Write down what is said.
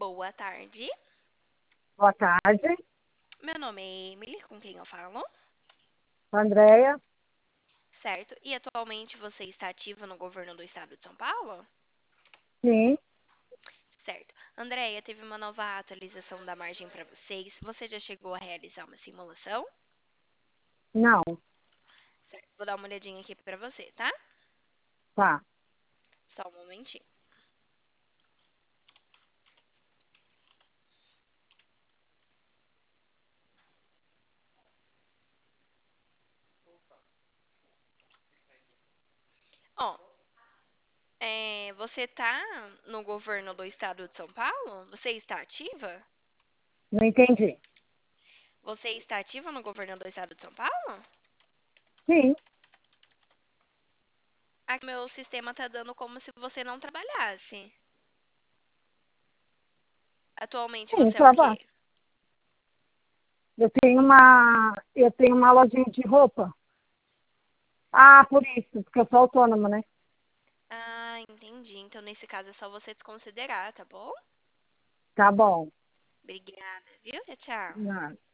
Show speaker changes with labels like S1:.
S1: Boa tarde.
S2: Boa tarde,
S1: Meu nome é Emily, com quem eu falo?
S2: Andréia.
S1: Certo. E atualmente você está ativa no governo do estado de São Paulo?
S2: Sim,
S1: Certo. Andréia, teve uma nova atualização da margem para vocês. Você já chegou a realizar uma simulação?
S2: não,
S1: Certo. Vou dar uma olhadinha aqui para você, tá?
S2: tá.
S1: Só um momentinho. Ó, você tá no governo do estado de São Paulo? Você está ativa?
S2: Não entendi.
S1: Você está ativa no governo do estado de São Paulo?
S2: Sim,
S1: Aqui meu sistema tá dando como se você não trabalhasse. Atualmente
S2: sim,
S1: você é o quê?
S2: trabalho. Eu tenho uma lojinha de roupa. Ah, por isso, porque eu sou autônoma, né?
S1: Ah, entendi. Então, nesse caso, é só você desconsiderar, tá bom?
S2: Tá bom.
S1: Obrigada, viu? Tchau, tchau.
S2: Não.